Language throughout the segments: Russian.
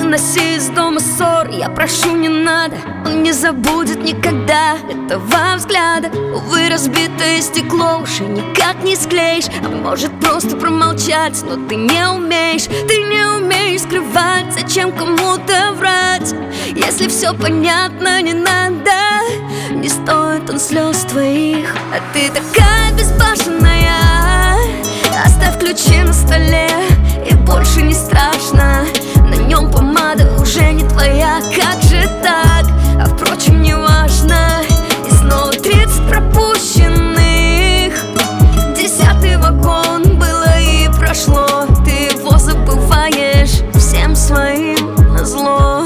уноси из дома ссор. Я прошу, не надо, он не забудет никогда этого взгляда. Увы, разбитое стекло уже никак не склеишь. А может просто промолчать, но ты не умеешь. Ты не умеешь скрывать, зачем кому-то врать. Если все понятно, не надо. Не стоит он слез твоих. А ты такая безбашенная. Оставь ключи на столе, и больше не страшно. На нем помада уже не твоя, как же так? А впрочем, не важно. И снова 30 пропущенных. 10-й вагон, было и прошло. Ты его забываешь всем своим назло.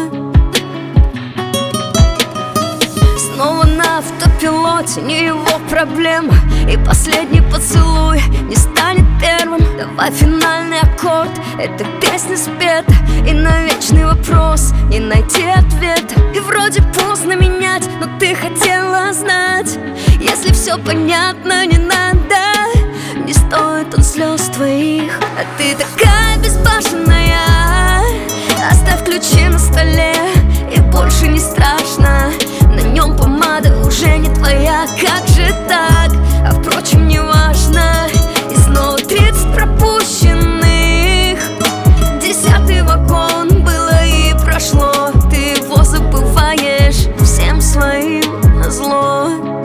Снова на автопилоте, не его проблема. И последний поцелуй не станет первым. Давай финальный аккорд, эта песня спета. И на вечный вопрос не найти ответа. И вроде поздно менять, но ты хотела знать. Если все понятно, не надо. Не стоит он слез твоих. А ты такая безбашенная. Оставь ключи на столе, и больше не страшно. На нем помада уже не твоя, как же так? А впрочем, не важно. И снова 30 пропущенных. 10-й вагон, было и прошло. Ты его забываешь всем своим назло.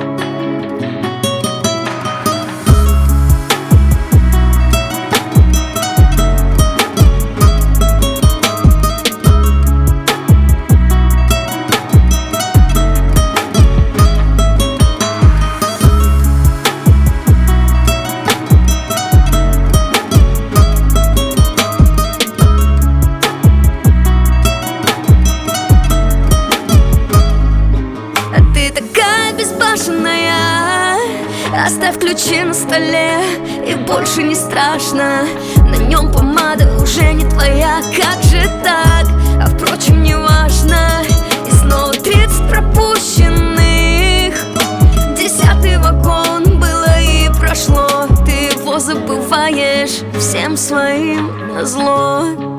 Оставь ключи на столе, и больше не страшно. На нем помада уже не твоя, как же так? А впрочем, не важно. И снова 30 пропущенных. 10-й вагон, было и прошло. Ты его забываешь всем своим назло.